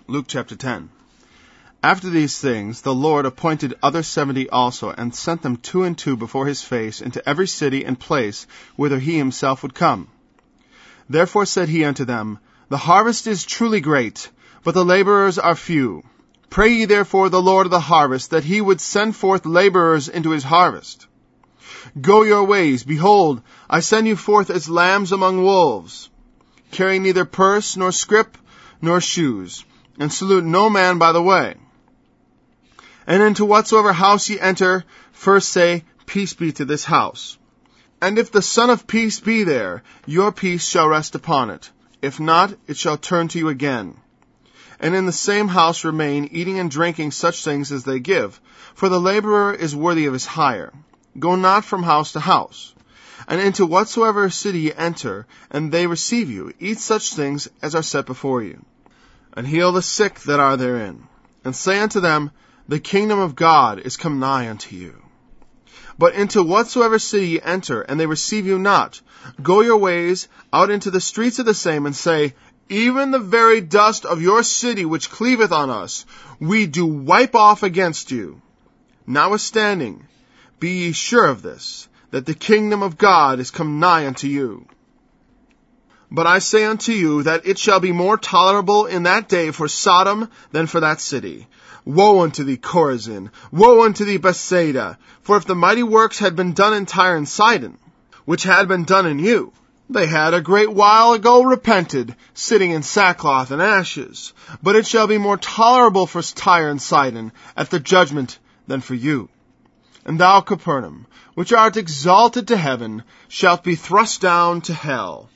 Luke chapter 10. After these things, the Lord appointed other 70 also, and sent them 2 and 2 before his face into every city and place whither he himself would come. Therefore said he unto them, The harvest is truly great, but the laborers are few. Pray ye therefore the Lord of the harvest, that he would send forth laborers into his harvest. Go your ways, behold, I send you forth as lambs among wolves. Carry neither purse, nor scrip, nor shoes, and salute no man by the way. And into whatsoever house ye enter, first say, Peace be to this house. And if the Son of Peace be there, your peace shall rest upon it. If not, it shall turn to you again. And in the same house remain, eating and drinking such things as they give, for the laborer is worthy of his hire. Go not from house to house. And into whatsoever city ye enter, and they receive you, eat such things as are set before you. And heal the sick that are therein. And say unto them, The kingdom of God is come nigh unto you. But into whatsoever city ye enter, and they receive you not, go your ways out into the streets of the same, and say, Even the very dust of your city which cleaveth on us, we do wipe off against you. Notwithstanding, be ye sure of this, that the kingdom of God is come nigh unto you. But I say unto you that it shall be more tolerable in that day for Sodom than for that city. Woe unto thee, Chorazin! Woe unto thee, Bethsaida! For if the mighty works had been done in Tyre and Sidon, which had been done in you, they had a great while ago repented, sitting in sackcloth and ashes. But it shall be more tolerable for Tyre and Sidon at the judgment than for you. And thou, Capernaum, which art exalted to heaven, shalt be thrust down to hell.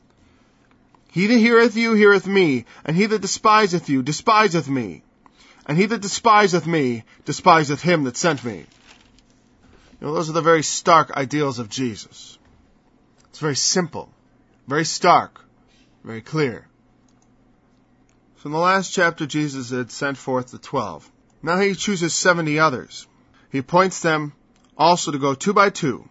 He that heareth you heareth me, and he that despiseth you despiseth me. And he that despiseth me despiseth him that sent me. Those are the very stark ideals of Jesus. It's very simple, very stark, very clear. So in the last chapter, Jesus had sent forth the 12. Now he chooses 70 others. He appoints them also to go 2 by 2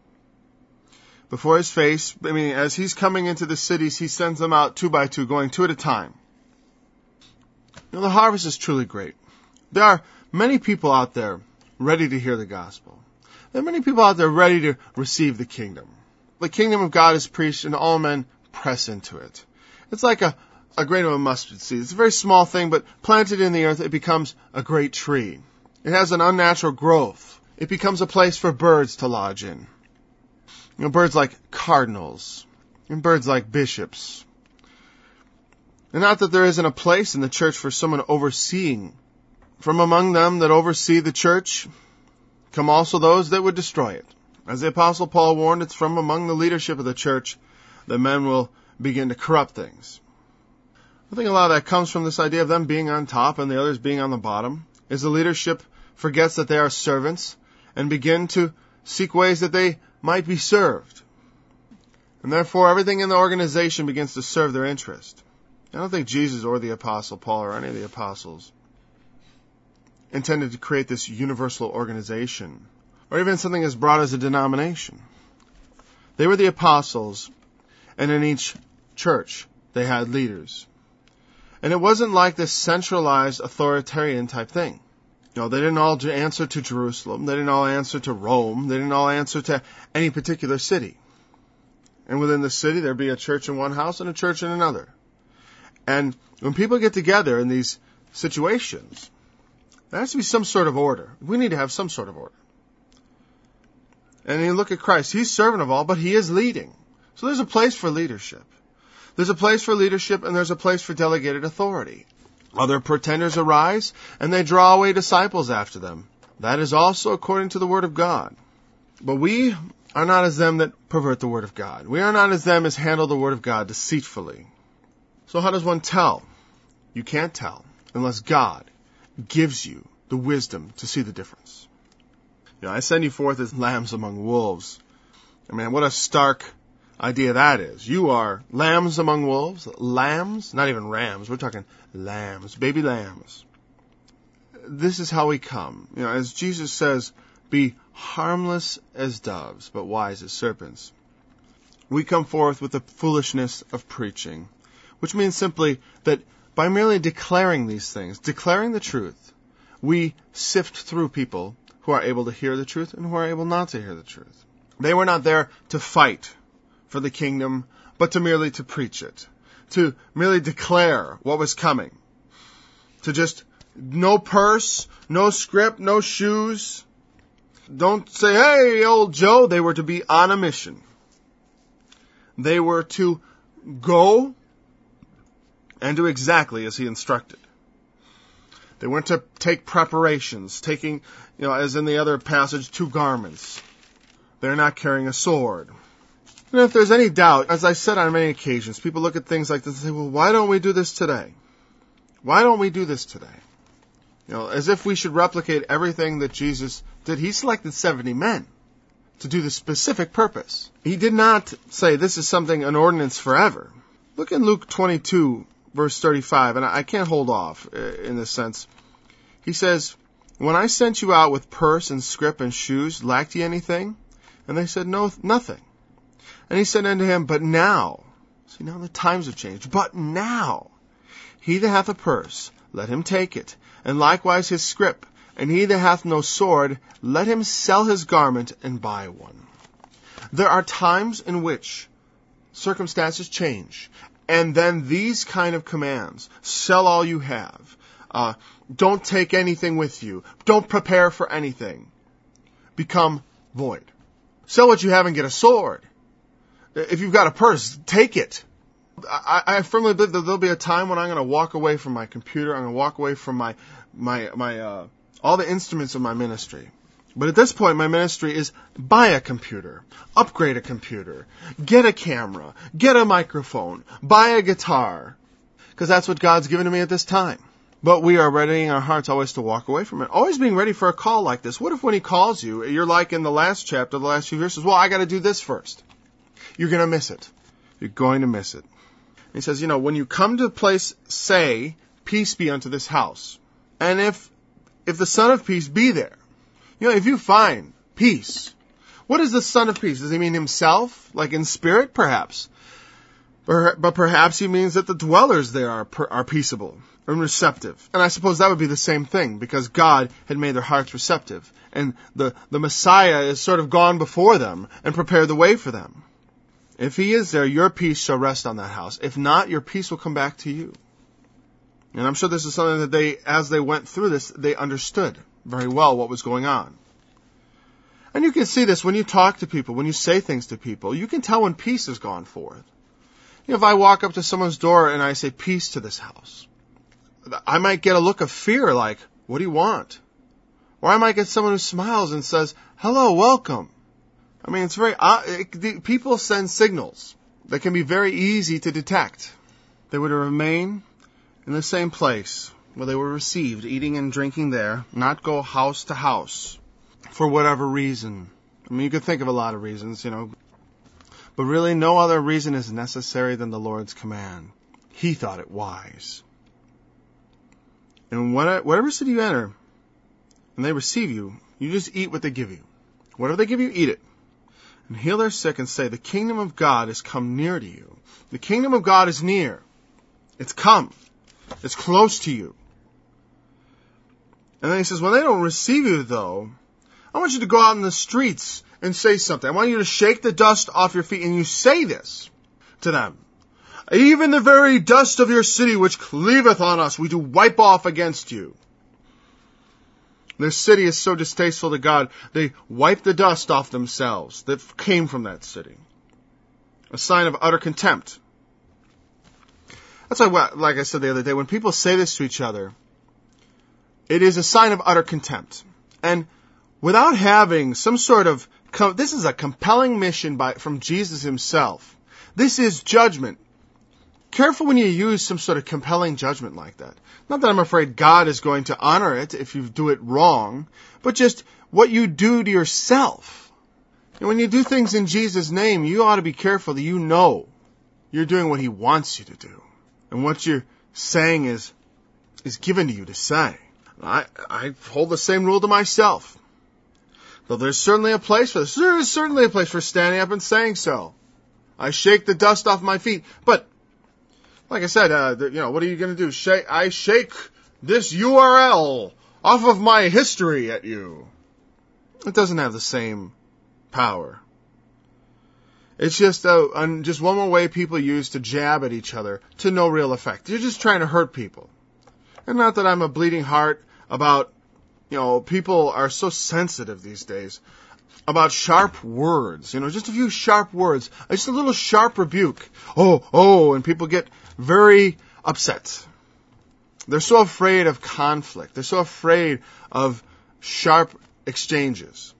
before his face. As he's coming into the cities, he sends them out 2 by 2, going 2 at a time. The harvest is truly great. There are many people out there ready to hear the gospel. There are many people out there ready to receive the kingdom. The kingdom of God is preached, and all men press into it. It's like a grain of a mustard seed. It's a very small thing, but planted in the earth, it becomes a great tree. It has an unnatural growth. It becomes a place for birds to lodge in. Birds like cardinals, and birds like bishops. And not that there isn't a place in the church for someone overseeing. From among them that oversee the church come also those that would destroy it. As the Apostle Paul warned, it's from among the leadership of the church that men will begin to corrupt things. I think a lot of that comes from this idea of them being on top and the others being on the bottom, as the leadership forgets that they are servants and begin to seek ways that they might be served. And therefore everything in the organization begins to serve their interest. I don't think Jesus or the Apostle Paul or any of the apostles intended to create this universal organization, or even something as broad as a denomination. They were the apostles, and in each church they had leaders. And it wasn't like this centralized authoritarian type thing. They didn't all answer to Jerusalem. They didn't all answer to Rome. They didn't all answer to any particular city. And within the city there'd be a church in one house and a church in another. And when people get together in these situations, there has to be some sort of order. We need to have some sort of order. And you look at Christ. He's servant of all, but he is leading. So there's a place for leadership. There's a place for leadership, and there's a place for delegated authority. Other pretenders arise, and they draw away disciples after them. That is also according to the Word of God. But we are not as them that pervert the Word of God. We are not as them as handle the Word of God deceitfully. So how does one tell? You can't tell unless God gives you the wisdom to see the difference. I send you forth as lambs among wolves. What a stark idea that is. You are lambs among wolves. Lambs, not even rams. We're talking lambs, baby lambs. This is how we come. As Jesus says, be harmless as doves, but wise as serpents. We come forth with the foolishness of preaching, which means simply that by merely declaring these things, declaring the truth, we sift through people who are able to hear the truth and who are able not to hear the truth. They were not there to fight for the kingdom, but to merely to preach it, to merely declare what was coming, to just no purse, no script, no shoes. Don't say, hey, old Joe. They were to be on a mission. They were to go and do exactly as he instructed. They weren't to take preparations, taking, as in the other passage, 2 garments. They're not carrying a sword. And if there's any doubt, as I said on many occasions, people look at things like this and say, well, why don't we do this today? Why don't we do this today? As if we should replicate everything that Jesus did. He selected 70 men to do the specific purpose. He did not say this is an ordinance forever. Look in Luke 22, verse 35, and I can't hold off in this sense. He says, when I sent you out with purse and scrip and shoes, lacked ye anything? And they said, no, nothing. And he said unto him, but now, see, now the times have changed, but now, he that hath a purse, let him take it, and likewise his scrip, and he that hath no sword, let him sell his garment and buy one. There are times in which circumstances change, and then these kind of commands, sell all you have, don't take anything with you, don't prepare for anything, become void. Sell what you have and get a sword. If you've got a purse, take it. I firmly believe that there'll be a time when I'm going to walk away from my computer. I'm going to walk away from my all the instruments of my ministry. But at this point, my ministry is buy a computer, upgrade a computer, get a camera, get a microphone, buy a guitar, because that's what God's given to me at this time. But we are readying our hearts always to walk away from it, always being ready for a call like this. What if when He calls you, you're like in the last chapter, the last few verses, well, I got to do this first. You're going to miss it. You're going to miss it. He says, when you come to a place, say, peace be unto this house. And if the Son of Peace be there, if you find peace, what is the Son of Peace? Does He mean Himself, like in spirit, perhaps? But perhaps He means that the dwellers there are peaceable and receptive. And I suppose that would be the same thing, because God had made their hearts receptive. And the Messiah is sort of gone before them and prepared the way for them. If He is there, your peace shall rest on that house. If not, your peace will come back to you. And I'm sure this is something that as they went through this, they understood very well what was going on. And you can see this when you talk to people, when you say things to people. You can tell when peace has gone forth. If I walk up to someone's door and I say, peace to this house, I might get a look of fear like, what do you want? Or I might get someone who smiles and says, hello, welcome. I mean, it's very people send signals that can be very easy to detect. They were to remain in the same place where they were received, eating and drinking there, not go house to house for whatever reason. I mean, you could think of a lot of reasons, but really no other reason is necessary than the Lord's command. He thought it wise. And whatever city you enter, and they receive you, you just eat what they give you. Whatever they give you, eat it. And heal their sick and say, the kingdom of God has come near to you. The kingdom of God is near. It's come. It's close to you. And then He says, when they don't receive you, though, I want you to go out in the streets and say something. I want you to shake the dust off your feet, and you say this to them. Even the very dust of your city which cleaveth on us, we do wipe off against you. Their city is so distasteful to God, they wipe the dust off themselves that came from that city. A sign of utter contempt. That's why, like I said the other day, when people say this to each other, it is a sign of utter contempt. And without having some sort of, this is a compelling mission from Jesus Himself. This is judgment. Careful when you use some sort of compelling judgment like that. Not that I'm afraid God is going to honor it if you do it wrong, but just what you do to yourself. And when you do things in Jesus' name, you ought to be careful that you know you're doing what He wants you to do. And what you're saying is given to you to say. I hold the same rule to myself. Though there's certainly a place for this. There is certainly a place for standing up and saying so. I shake the dust off my feet. But Like I said, what are you going to do? I shake this URL off of my history at you. It doesn't have the same power. It's just one more way people use to jab at each other to no real effect. You're just trying to hurt people. And not that I'm a bleeding heart about, people are so sensitive these days about sharp words. Just a few sharp words. Just a little sharp rebuke. And people get very upset. They're so afraid of conflict. They're so afraid of sharp exchanges.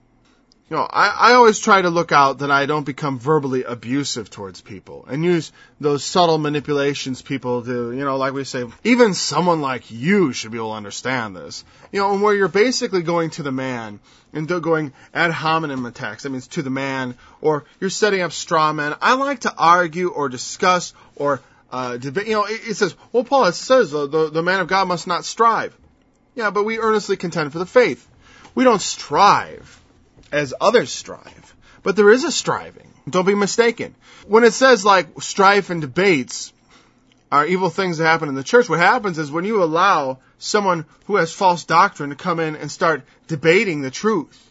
I always try to look out that I don't become verbally abusive towards people and use those subtle manipulations people do. Like we say, even someone like you should be able to understand this. And where you're basically going to the man and going ad hominem attacks. That means to the man, or you're setting up straw men. I like to argue or discuss or debate. It says, well, Paul, it says the man of God must not strive. Yeah, but we earnestly contend for the faith. We don't strive as others strive, but there is a striving. Don't be mistaken. When it says like strife and debates are evil things that happen in the church, what happens is when you allow someone who has false doctrine to come in and start debating the truth,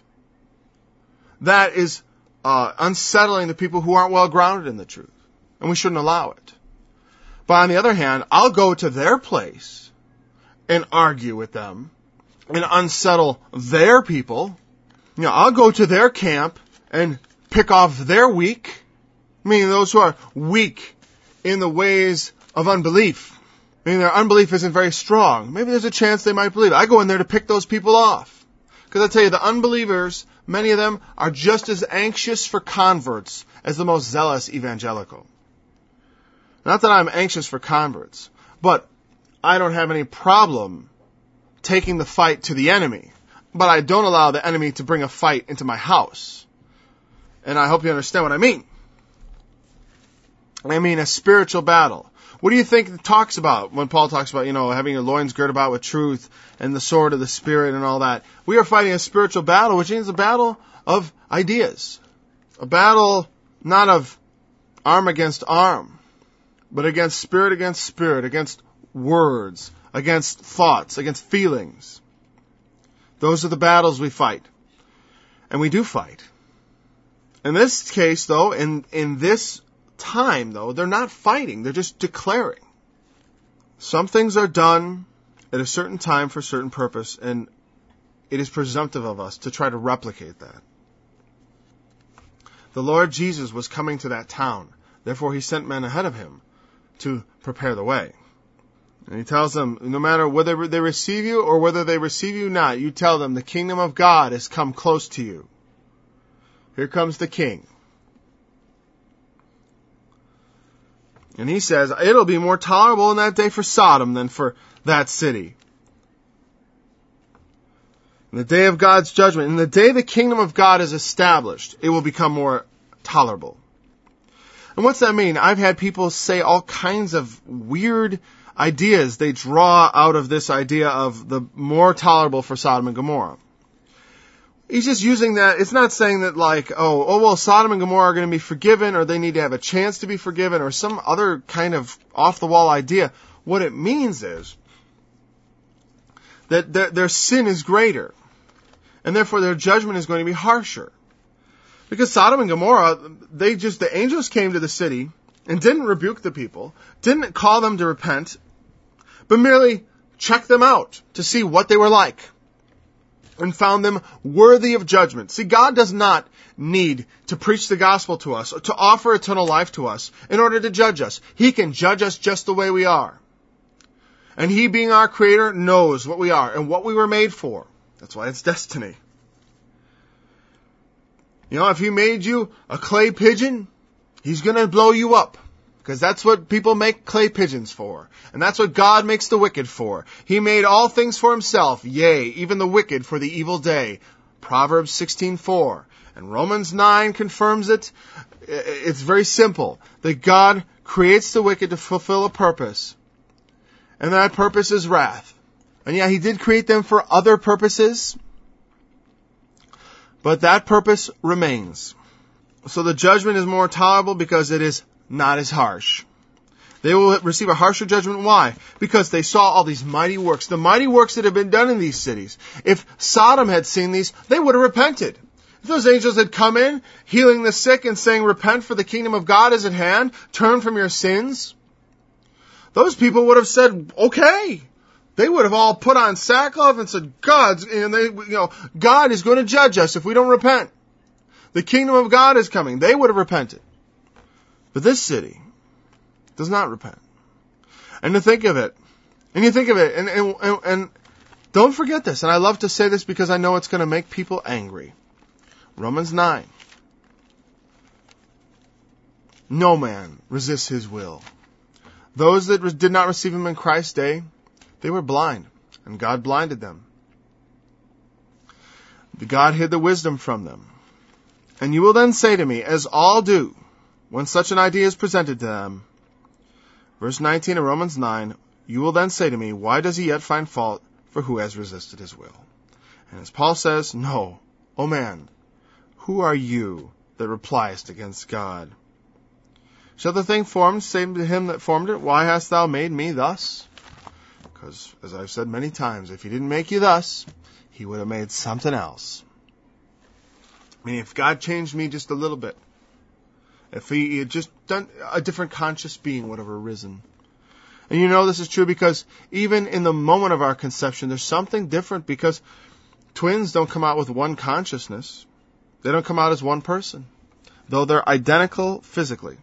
that is unsettling the people who aren't well grounded in the truth, and we shouldn't allow it. But on the other hand, I'll go to their place and argue with them and unsettle their people. I'll go to their camp and pick off their weak, meaning those who are weak in the ways of unbelief, meaning their unbelief isn't very strong. Maybe there's a chance they might believe. I go in there to pick those people off. Because I tell you, the unbelievers, many of them are just as anxious for converts as the most zealous evangelical. Not that I'm anxious for converts, but I don't have any problem taking the fight to the enemy. But I don't allow the enemy to bring a fight into my house. And I hope you understand what I mean. I mean a spiritual battle. What do you think it talks about when Paul talks about, having your loins girt about with truth and the sword of the Spirit and all that? We are fighting a spiritual battle, which means a battle of ideas. A battle not of arm against arm, but against spirit, against words, against thoughts, against feelings. Those are the battles we fight. And we do fight. In this case, though, in this time, though, they're not fighting. They're just declaring. Some things are done at a certain time for a certain purpose, and it is presumptive of us to try to replicate that. The Lord Jesus was coming to that town. Therefore, he sent men ahead of him to prepare the way. And he tells them, no matter whether they receive you or whether they receive you not, you tell them the kingdom of God has come close to you. Here comes the king. And he says, it'll be more tolerable in that day for Sodom than for that city. In the day of God's judgment, in the day the kingdom of God is established, it will become more tolerable. And what's that mean? I've had people say all kinds of weird ideas they draw out of this idea of the more tolerable for Sodom and Gomorrah. He's just using that. It's not saying that Sodom and Gomorrah are going to be forgiven, or they need to have a chance to be forgiven, or some other kind of off-the-wall idea. What it means is that their sin is greater, and therefore their judgment is going to be harsher. Because Sodom and Gomorrah, the angels came to the city and didn't rebuke the people, didn't call them to repent, but merely checked them out to see what they were like, and found them worthy of judgment. See, God does not need to preach the gospel to us, or to offer eternal life to us, in order to judge us. He can judge us just the way we are. And He, being our Creator, knows what we are and what we were made for. That's why it's destiny. If He made you a clay pigeon, He's going to blow you up. Because that's what people make clay pigeons for. And that's what God makes the wicked for. He made all things for Himself, yea, even the wicked for the evil day. Proverbs 16:4. And Romans 9 confirms it. It's very simple. That God creates the wicked to fulfill a purpose. And that purpose is wrath. And yeah, He did create them for other purposes. But that purpose remains. So the judgment is more tolerable because it is not as harsh. They will receive a harsher judgment. Why? Because they saw all these mighty works, the mighty works that have been done in these cities. If Sodom had seen these, they would have repented. If those angels had come in, healing the sick and saying, repent for the kingdom of God is at hand, turn from your sins, those people would have said, okay. They would have all put on sackcloth and said, God is going to judge us if we don't repent. The kingdom of God is coming. They would have repented. But this city does not repent. And you think of it, and don't forget this, and I love to say this because I know it's going to make people angry. Romans 9. No man resists his will. Those that did not receive him in Christ's day, they were blind, and God blinded them. God hid the wisdom from them. And you will then say to me, as all do, when such an idea is presented to them, verse 19 of Romans 9, you will then say to me, why does he yet find fault for who has resisted his will? And as Paul says, no, O man, who are you that repliest against God? Shall the thing formed say to him that formed it, why hast thou made me thus? Because, as I've said many times, if he didn't make you thus, he would have made something else. I mean, if God changed me just a little bit, if he had just done, a different conscious being would have arisen. And you know this is true because even in the moment of our conception, there's something different because twins don't come out with one consciousness. They don't come out as one person, though they're identical physically.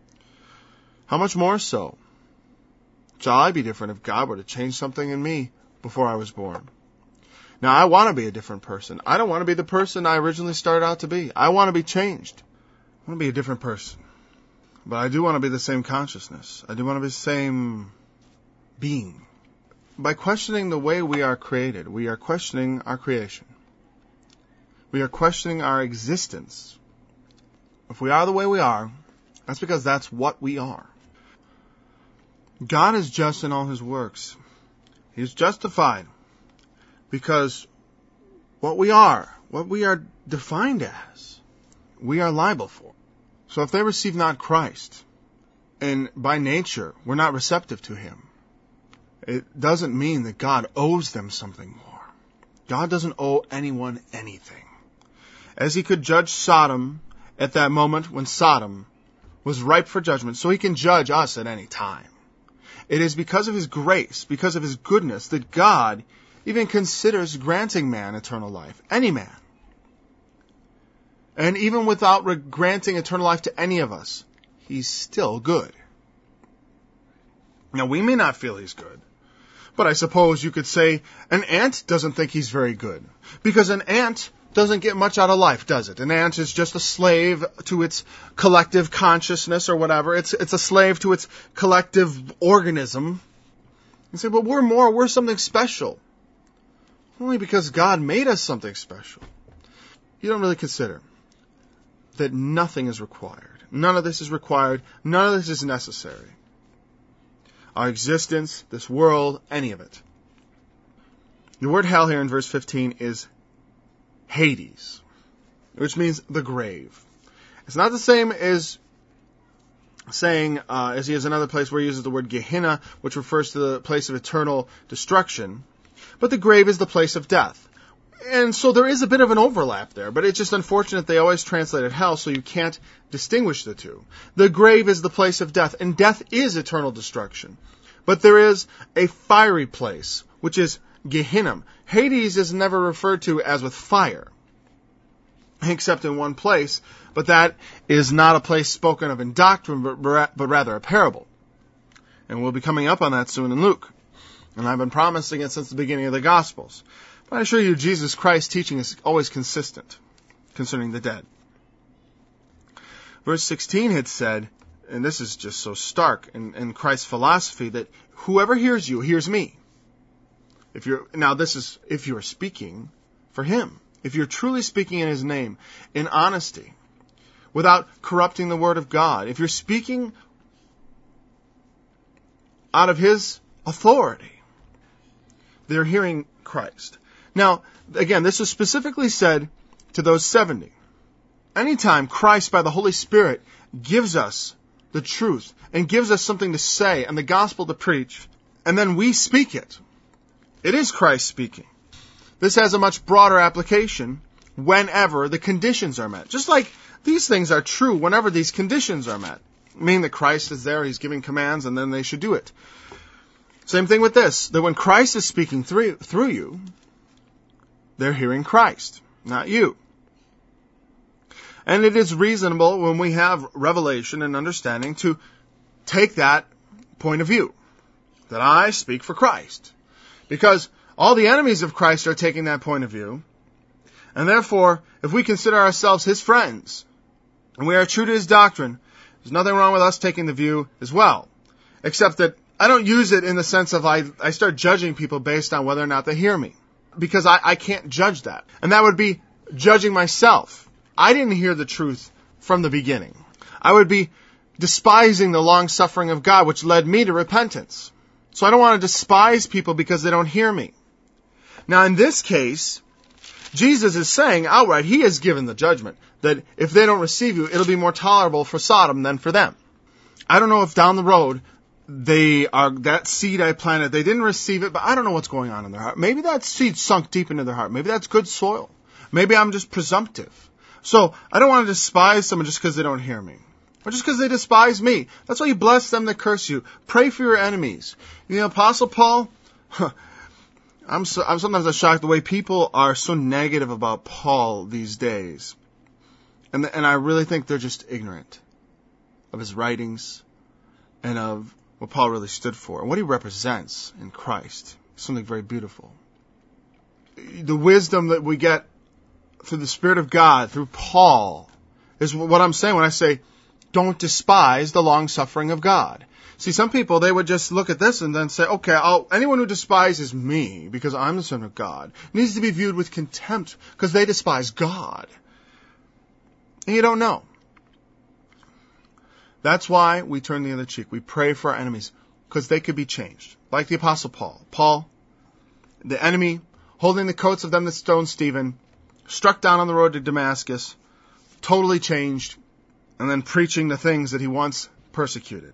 How much more so shall I be different if God were to change something in me before I was born? Now, I want to be a different person. I don't want to be the person I originally started out to be. I want to be changed. I want to be a different person. But I do want to be the same consciousness. I do want to be the same being. By questioning the way we are created, we are questioning our creation. We are questioning our existence. If we are the way we are, that's because that's what we are. God is just in all his works. He is justified because what we are defined as, we are liable for. So if they receive not Christ, and by nature we're not receptive to him, it doesn't mean that God owes them something more. God doesn't owe anyone anything. As he could judge Sodom at that moment when Sodom was ripe for judgment, so he can judge us at any time. It is because of his grace, because of his goodness, that God even considers granting man eternal life. Any man. And even without granting eternal life to any of us, he's still good. Now, we may not feel he's good, but I suppose you could say an ant doesn't think he's very good, because an ant doesn't get much out of life, does it? An ant is just a slave to its collective consciousness or whatever. It's a slave to its collective organism. You say, but we're something special. Only because God made us something special. You don't really consider that nothing is required. None of this is required. None of this is necessary. Our existence, this world, any of it. The word hell here in verse 15 is Hades, which means the grave. It's not the same as saying, as he has another place where he uses the word Gehenna, which refers to the place of eternal destruction. But the grave is the place of death. And so there is a bit of an overlap there, but it's just unfortunate they always translated hell, so you can't distinguish the two. The grave is the place of death, and death is eternal destruction. But there is a fiery place, which is Gehenna. Hades is never referred to as with fire, except in one place, but that is not a place spoken of in doctrine, but rather a parable. And we'll be coming up on that soon in Luke. And I've been promising it since the beginning of the Gospels. But I assure you, Jesus Christ's teaching is always consistent concerning the dead. Verse 16 had said, and this is just so stark in Christ's philosophy, that whoever hears you hears me. If you're speaking for him, if you're truly speaking in his name, in honesty, without corrupting the word of God, if you're speaking out of his authority, they're hearing Christ. Now, again, this is specifically said to those 70. Anytime Christ, by the Holy Spirit, gives us the truth and gives us something to say and the gospel to preach, and then we speak it. It is Christ speaking. This has a much broader application whenever the conditions are met. Just like these things are true whenever these conditions are met. Meaning that Christ is there, He's giving commands, and then they should do it. Same thing with this, that when Christ is speaking through you, they're hearing Christ, not you. And it is reasonable when we have revelation and understanding to take that point of view, that I speak for Christ. Because all the enemies of Christ are taking that point of view, and therefore, if we consider ourselves His friends, and we are true to His doctrine, there's nothing wrong with us taking the view as well. Except that I don't use it in the sense of I start judging people based on whether or not they hear me. Because I can't judge that. And that would be judging myself. I didn't hear the truth from the beginning. I would be despising the long suffering of God, which led me to repentance. So I don't want to despise people because they don't hear me. Now in this case, Jesus is saying outright, He has given the judgment that if they don't receive you, it'll be more tolerable for Sodom than for them. I don't know if down the road, that seed I planted, they didn't receive it, but I don't know what's going on in their heart. Maybe that seed sunk deep into their heart. Maybe that's good soil. Maybe I'm just presumptive. So I don't want to despise someone just because they don't hear me. Or just because they despise me. That's why you bless them that curse you. Pray for your enemies. You know, Apostle Paul, I'm sometimes shocked the way people are so negative about Paul these days. And I really think they're just ignorant of his writings and of what Paul really stood for and what he represents in Christ. Something very beautiful. The wisdom that we get through the Spirit of God, through Paul, is what I'm saying when I say, don't despise the long suffering of God. See, some people, they would just look at this and then say, okay, anyone who despises me because I'm the Son of God needs to be viewed with contempt because they despise God. And you don't know. That's why we turn the other cheek. We pray for our enemies because they could be changed. Like the Apostle Paul. Paul, the enemy, holding the coats of them that stoned Stephen, struck down on the road to Damascus, totally changed, and then preaching the things that he once persecuted.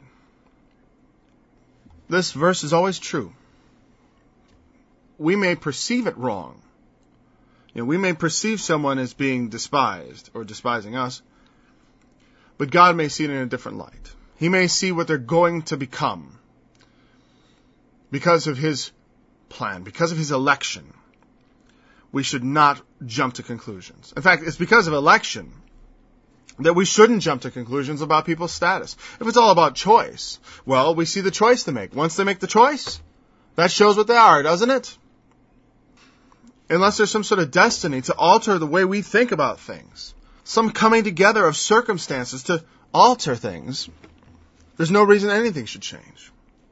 This verse is always true. We may perceive it wrong. We may perceive someone as being despised or despising us, but God may see it in a different light. He may see what they're going to become because of His plan, because of His election. We should not jump to conclusions. In fact, it's because of election that we shouldn't jump to conclusions about people's status. If it's all about choice, well, we see the choice they make. Once they make the choice, that shows what they are, doesn't it? Unless there's some sort of destiny to alter the way we think about things, some coming together of circumstances to alter things, there's no reason anything should change.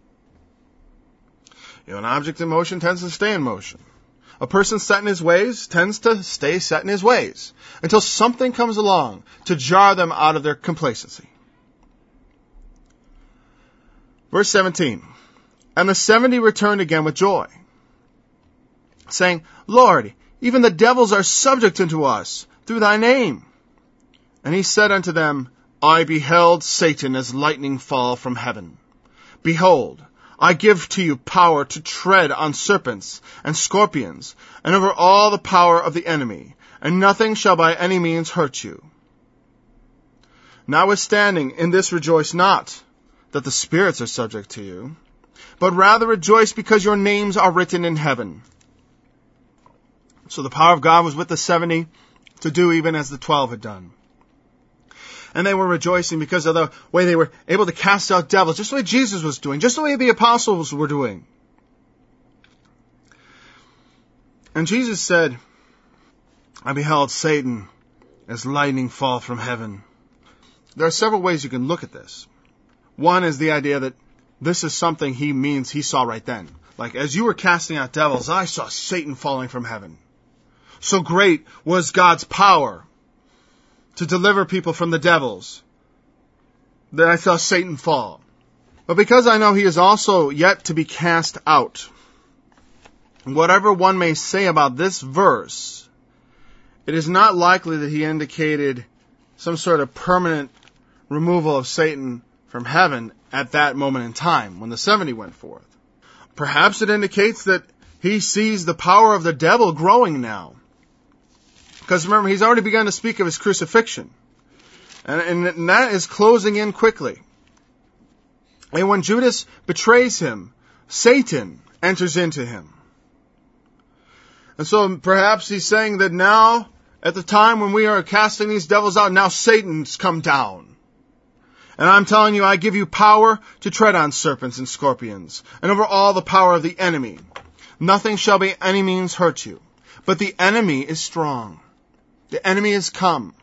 An object in motion tends to stay in motion. A person set in his ways tends to stay set in his ways until something comes along to jar them out of their complacency. Verse 17. And the 70 returned again with joy, saying, Lord, even the devils are subject unto us through thy name. And he said unto them, I beheld Satan as lightning fall from heaven. Behold, I give to you power to tread on serpents and scorpions, and over all the power of the enemy, and nothing shall by any means hurt you. Notwithstanding, in this rejoice not, that the spirits are subject to you, but rather rejoice because your names are written in heaven. So the power of God was with the 70 to do even as the 12 had done. And they were rejoicing because of the way they were able to cast out devils, just the way Jesus was doing, just the way the apostles were doing. And Jesus said, I beheld Satan as lightning fall from heaven. There are several ways you can look at this. One is the idea that this is something he means he saw right then. Like, as you were casting out devils, I saw Satan falling from heaven. So great was God's power to deliver people from the devils that I saw Satan fall. But because I know he is also yet to be cast out, whatever one may say about this verse, it is not likely that he indicated some sort of permanent removal of Satan from heaven at that moment in time when the 70 went forth. Perhaps it indicates that he sees the power of the devil growing now. Because remember, he's already begun to speak of his crucifixion. And that is closing in quickly. And when Judas betrays him, Satan enters into him. And so perhaps he's saying that now, at the time when we are casting these devils out, now Satan's come down. And I'm telling you, I give you power to tread on serpents and scorpions, and over all the power of the enemy. Nothing shall by any means hurt you. But the enemy is strong. The enemy has come.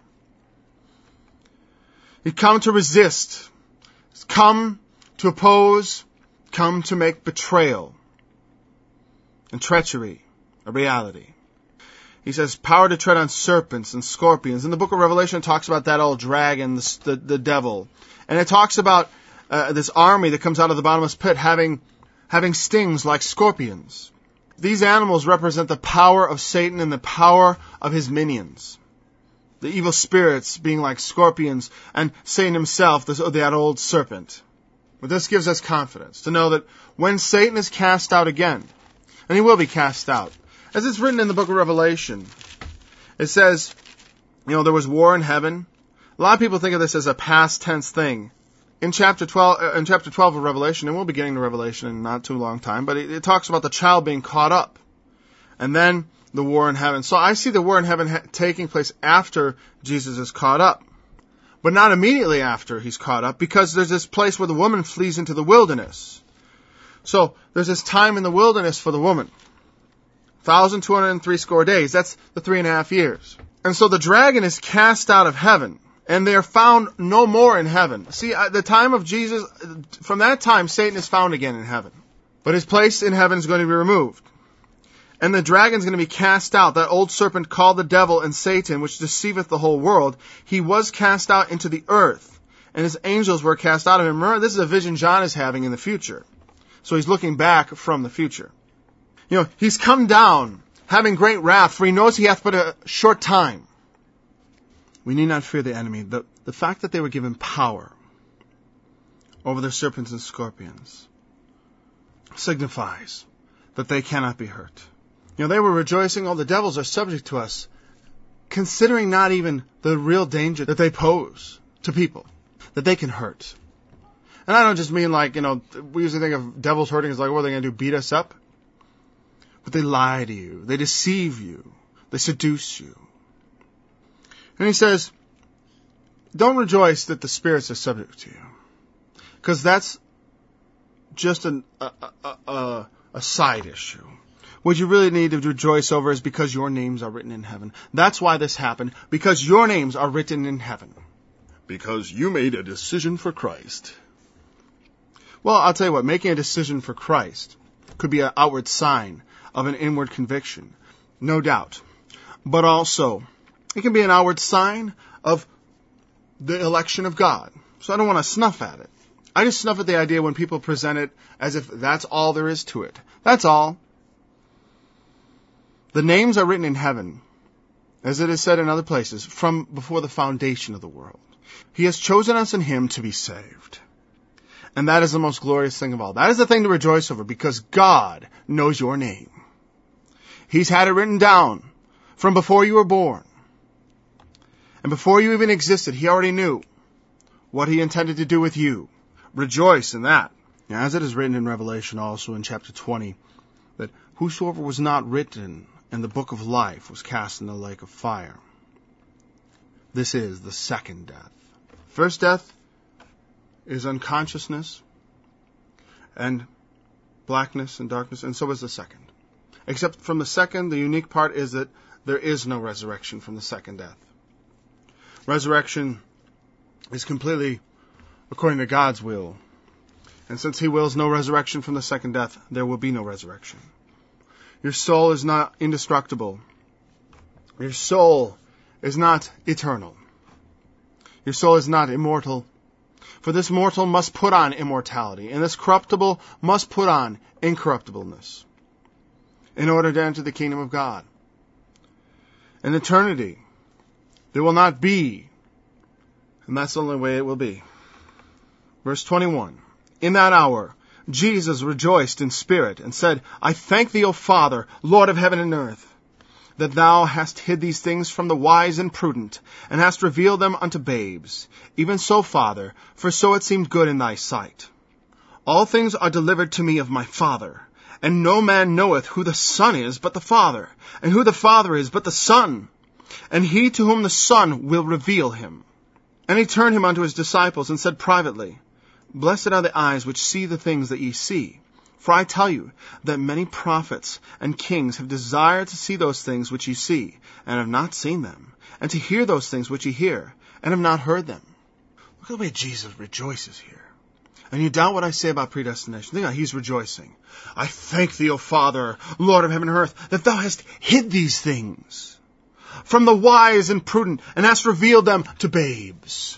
He's come to resist. He's come to oppose. Come to make betrayal and treachery a reality. He says power to tread on serpents and scorpions. In the book of Revelation, it talks about that old dragon, the devil. And it talks about this army that comes out of the bottomless pit having stings like scorpions. These animals represent the power of Satan and the power of his minions. The evil spirits being like scorpions, and Satan himself, that old serpent. But this gives us confidence to know that when Satan is cast out again, and he will be cast out, as it's written in the book of Revelation, it says, there was war in heaven. A lot of people think of this as a past tense thing. In chapter 12 of Revelation, and we'll be getting to Revelation in not too long time, but it talks about the child being caught up. And then the war in heaven. So I see the war in heaven taking place after Jesus is caught up. But not immediately after he's caught up, because there's this place where the woman flees into the wilderness. So there's this time in the wilderness for the woman. 1,260 days. That's the 3.5 years. And so the dragon is cast out of heaven, and they are found no more in heaven. See, at the time of Jesus, from that time, Satan is found again in heaven. But his place in heaven is going to be removed. And the dragon's going to be cast out. That old serpent called the devil and Satan, which deceiveth the whole world. He was cast out into the earth, and his angels were cast out of him. Remember, this is a vision John is having in the future. So he's looking back from the future. He's come down, having great wrath, for he knows he hath but a short time. We need not fear the enemy. The fact that they were given power over the serpents and scorpions signifies that they cannot be hurt. They were rejoicing, the devils are subject to us, considering not even the real danger that they pose to people, that they can hurt. And I don't just mean we usually think of devils hurting as what are they going to do, beat us up? But they lie to you, they deceive you, they seduce you. And he says, don't rejoice that the spirits are subject to you, because that's just a side issue. What you really need to rejoice over is because your names are written in heaven. That's why this happened, because your names are written in heaven. Because you made a decision for Christ. Well, I'll tell you what, making a decision for Christ could be an outward sign of an inward conviction, no doubt. But also, it can be an outward sign of the election of God. So I don't want to snuff at it. I just snuff at the idea when people present it as if that's all there is to it. That's all. The names are written in heaven, as it is said in other places, from before the foundation of the world. He has chosen us in him to be saved. And that is the most glorious thing of all. That is the thing to rejoice over, because God knows your name. He's had it written down from before you were born. And before you even existed, he already knew what he intended to do with you. Rejoice in that. As it is written in Revelation also in chapter 20, that whosoever was not written in the book of life was cast in the lake of fire. This is the second death. First death is unconsciousness and blackness and darkness, and so is the second. Except from the second, the unique part is that there is no resurrection from the second death. Resurrection is completely according to God's will. And since he wills no resurrection from the second death, there will be no resurrection. Your soul is not indestructible. Your soul is not eternal. Your soul is not immortal. For this mortal must put on immortality, and this corruptible must put on incorruptibleness in order to enter the kingdom of God. In eternity, there will not be, and that's the only way it will be. Verse 21. In that hour, Jesus rejoiced in spirit and said, I thank thee, O Father, Lord of heaven and earth, that thou hast hid these things from the wise and prudent, and hast revealed them unto babes. Even so, Father, for so it seemed good in thy sight. All things are delivered to me of my Father, and no man knoweth who the Son is but the Father, and who the Father is but the Son, and he to whom the Son will reveal him. And he turned him unto his disciples, and said privately, Blessed are the eyes which see the things that ye see. For I tell you that many prophets and kings have desired to see those things which ye see, and have not seen them, and to hear those things which ye hear, and have not heard them. Look at the way Jesus rejoices here. And you doubt what I say about predestination. Think about it, he's rejoicing. I thank thee, O Father, Lord of heaven and earth, that thou hast hid these things from the wise and prudent, and hast revealed them to babes.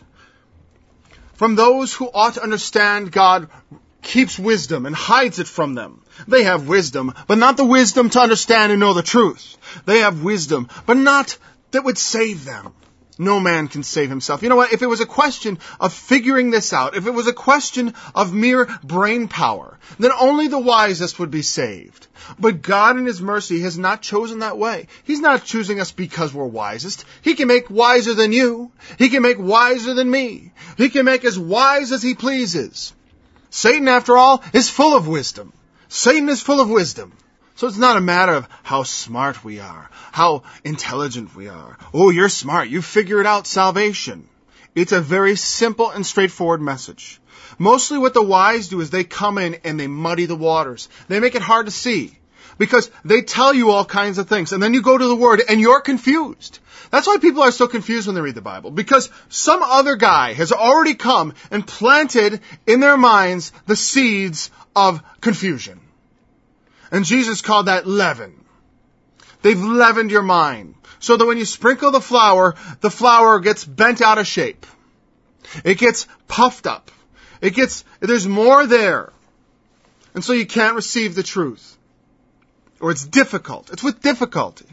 From those who ought to understand, God keeps wisdom and hides it from them. They have wisdom, but not the wisdom to understand and know the truth. They have wisdom, but not that would save them. No man can save himself. You know what? If it was a question of figuring this out, if it was a question of mere brain power, then only the wisest would be saved. But God in His mercy has not chosen that way. He's not choosing us because we're wisest. He can make wiser than you. He can make wiser than me. He can make as wise as He pleases. Satan, after all, is full of wisdom. Satan is full of wisdom. So it's not a matter of how smart we are, how intelligent we are. Oh, you're smart. You figured out salvation. It's a very simple and straightforward message. Mostly what the wise do is they come in and they muddy the waters. They make it hard to see because they tell you all kinds of things. And then you go to the Word and you're confused. That's why people are so confused when they read the Bible, because some other guy has already come and planted in their minds the seeds of confusion. And Jesus called that leaven. They've leavened your mind so that when you sprinkle the flour gets bent out of shape. It gets puffed up. There's more there. And so you can't receive the truth. Or it's difficult. It's with difficulty.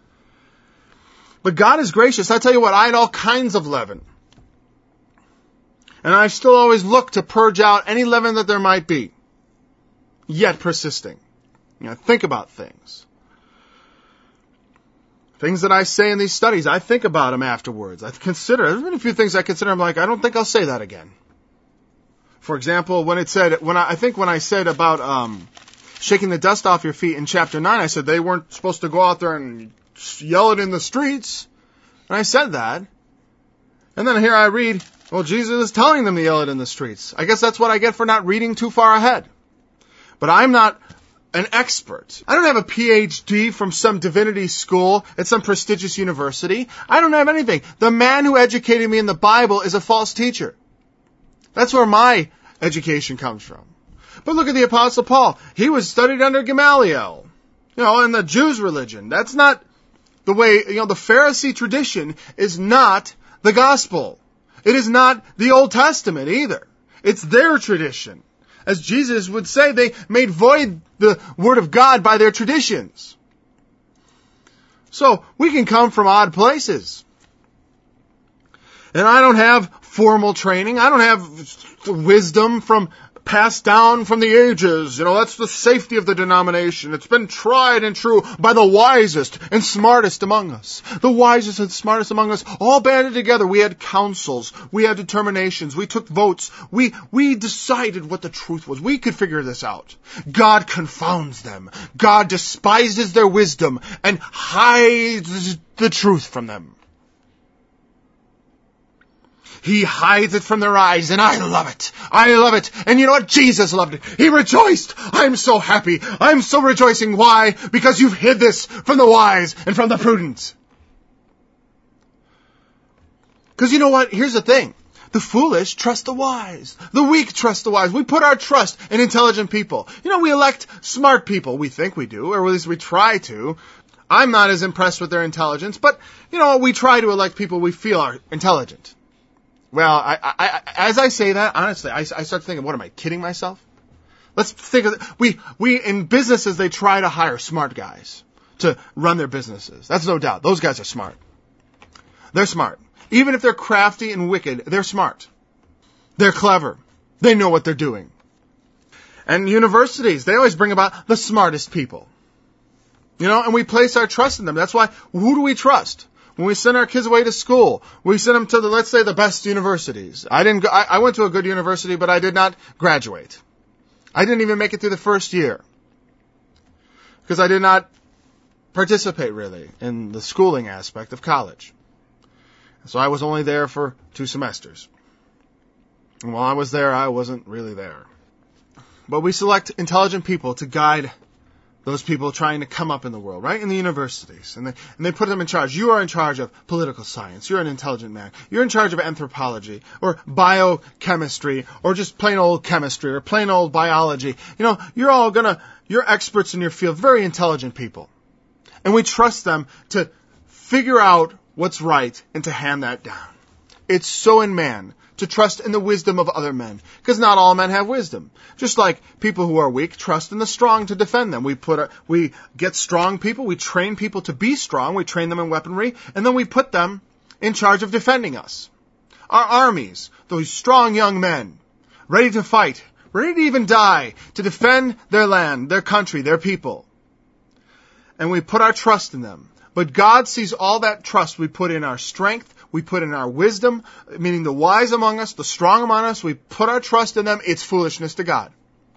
But God is gracious. I tell you what, I had all kinds of leaven. And I still always look to purge out any leaven that there might be. Yet persisting. Think about things. Things that I say in these studies, I think about them afterwards. There's been a few things I consider, I'm like, I don't think I'll say that again. For example, when I said about shaking the dust off your feet in chapter 9, I said they weren't supposed to go out there and yell it in the streets. And I said that. And then here I read, well, Jesus is telling them to yell it in the streets. I guess that's what I get for not reading too far ahead. But I'm not an expert. I don't have a PhD from some divinity school at some prestigious university. I don't have anything. The man who educated me in the Bible is a false teacher. That's where my education comes from. But look at the Apostle Paul. He was studied under Gamaliel, in the Jews' religion. That's not the way, the Pharisee tradition is not the gospel. It is not the Old Testament either. It's their tradition. As Jesus would say, they made void the Word of God by their traditions. So, we can come from odd places. And I don't have formal training. I don't have wisdom passed down from the ages. That's the safety of the denomination. It's been tried and true by the wisest and smartest among us. The wisest and smartest among us all banded together. We had councils. We had determinations. We took votes. We decided what the truth was. We could figure this out. God confounds them. God despises their wisdom and hides the truth from them. He hides it from their eyes, and I love it. I love it. And you know what? Jesus loved it. He rejoiced. I'm so happy. I'm so rejoicing. Why? Because you've hid this from the wise and from the prudent. Because you know what? Here's the thing. The foolish trust the wise. The weak trust the wise. We put our trust in intelligent people. We elect smart people. We think we do, or at least we try to. I'm not as impressed with their intelligence, but, we try to elect people we feel are intelligent. Well, as I say that, honestly, I start thinking, what am I, kidding myself? Let's think of it. We in businesses, they try to hire smart guys to run their businesses. That's no doubt. Those guys are smart. They're smart. Even if they're crafty and wicked, they're smart. They're clever. They know what they're doing. And universities, they always bring about the smartest people. And we place our trust in them. That's why, who do we trust? When we send our kids away to school, we send them to let's say, the best universities. I went to a good university, but I did not graduate. I didn't even make it through the first year. Because I did not participate, really, in the schooling aspect of college. So I was only there for 2 semesters. And while I was there, I wasn't really there. But we select intelligent people to guide those people trying to come up in the world, right? In the universities. And they put them in charge. You are in charge of political science. You're an intelligent man. You're in charge of anthropology or biochemistry or just plain old chemistry or plain old biology. You're experts in your field, very intelligent people. And we trust them to figure out what's right and to hand that down. It's so in man to trust in the wisdom of other men, because not all men have wisdom. Just like people who are weak trust in the strong to defend them. We get strong people, we train people to be strong, we train them in weaponry, and then we put them in charge of defending us. Our armies, those strong young men, ready to fight, ready to even die, to defend their land, their country, their people. And we put our trust in them. But God sees all that trust we put in our strength, we put in our wisdom, meaning the wise among us, the strong among us, we put our trust in them, it's foolishness to God.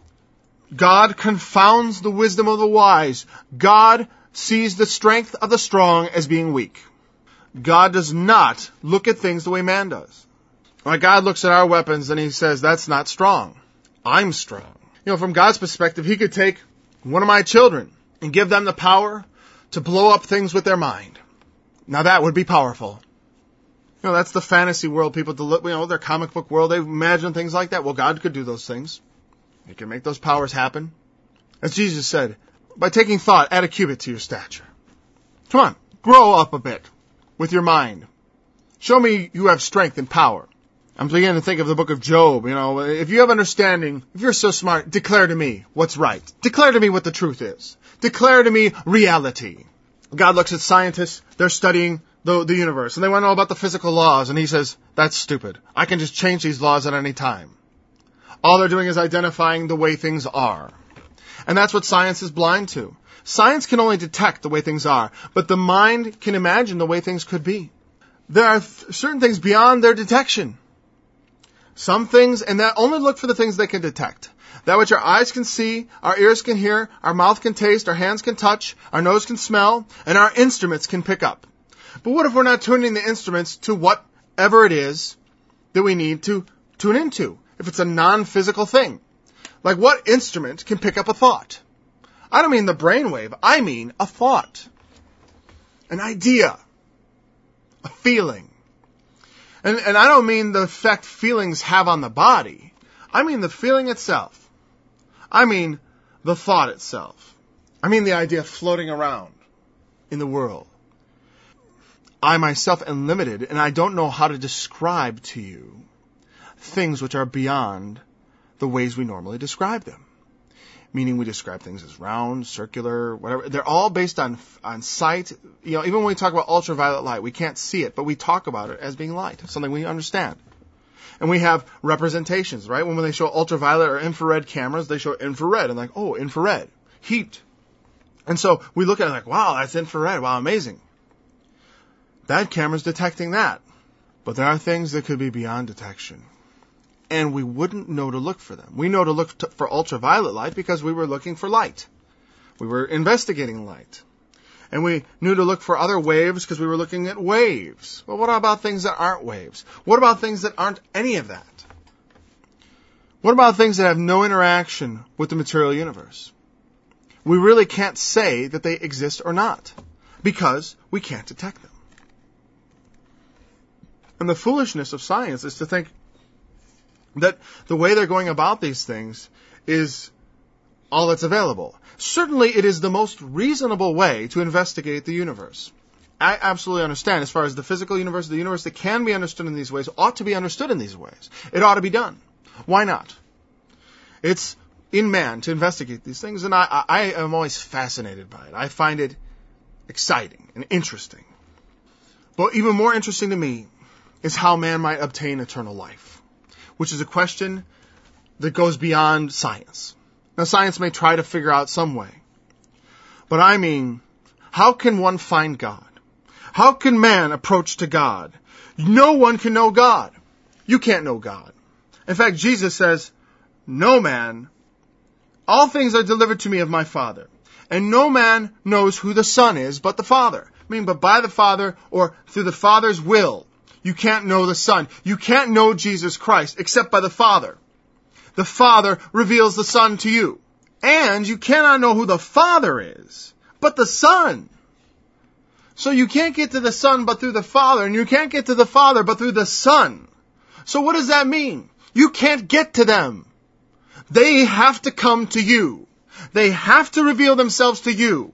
God confounds the wisdom of the wise. God sees the strength of the strong as being weak. God does not look at things the way man does. Like God looks at our weapons and he says, that's not strong. I'm strong. From God's perspective, he could take one of my children and give them the power to blow up things with their mind. Now that would be powerful. That's the fantasy world. People, their comic book world, they imagine things like that. Well, God could do those things. He can make those powers happen. As Jesus said, by taking thought, add a cubit to your stature. Come on, grow up a bit with your mind. Show me you have strength and power. I'm beginning to think of the book of Job. If you have understanding, if you're so smart, declare to me what's right. Declare to me what the truth is. Declare to me reality. God looks at scientists, they're studying the universe, and they want to know about the physical laws, and he says, that's stupid. I can just change these laws at any time. All they're doing is identifying the way things are. And that's what science is blind to. Science can only detect the way things are, but the mind can imagine the way things could be. There are certain things beyond their detection. Some things, and that only look for the things they can detect. That which our eyes can see, our ears can hear, our mouth can taste, our hands can touch, our nose can smell, and our instruments can pick up. But what if we're not tuning the instruments to whatever it is that we need to tune into? If it's a non-physical thing. Like what instrument can pick up a thought? I don't mean the brainwave. I mean a thought. An idea. A feeling. And I don't mean the effect feelings have on the body. I mean the feeling itself. I mean the thought itself. I mean the idea floating around in the world. I myself am limited, and I don't know how to describe to you things which are beyond the ways we normally describe them. Meaning we describe things as round, circular, whatever. They're all based on sight. Even when we talk about ultraviolet light, we can't see it, but we talk about it as being light, something we understand. And we have representations, right? When they show ultraviolet or infrared cameras, they show infrared, and infrared, heat. And so we look at it like, wow, that's infrared, wow, amazing. That camera's detecting that. But there are things that could be beyond detection. And we wouldn't know to look for them. We know to look for ultraviolet light because we were looking for light. We were investigating light. And we knew to look for other waves because we were looking at waves. Well, what about things that aren't waves? What about things that aren't any of that? What about things that have no interaction with the material universe? We really can't say that they exist or not because we can't detect them. And the foolishness of science is to think that the way they're going about these things is all that's available. Certainly it is the most reasonable way to investigate the universe. I absolutely understand as far as the physical universe, the universe that can be understood in these ways ought to be understood in these ways. It ought to be done. Why not? It's in man to investigate these things, and I am always fascinated by it. I find it exciting and interesting. But even more interesting to me is how man might obtain eternal life, which is a question that goes beyond science. Now, science may try to figure out some way. But I mean, how can one find God? How can man approach to God? No one can know God. You can't know God. In fact, Jesus says, no man, all things are delivered to me of my Father. And no man knows who the Son is but the Father. I mean, but by the Father or through the Father's will, you can't know the Son. You can't know Jesus Christ except by the Father. The Father reveals the Son to you. And you cannot know who the Father is, but the Son. So you can't get to the Son but through the Father, and you can't get to the Father but through the Son. So what does that mean? You can't get to them. They have to come to you. They have to reveal themselves to you.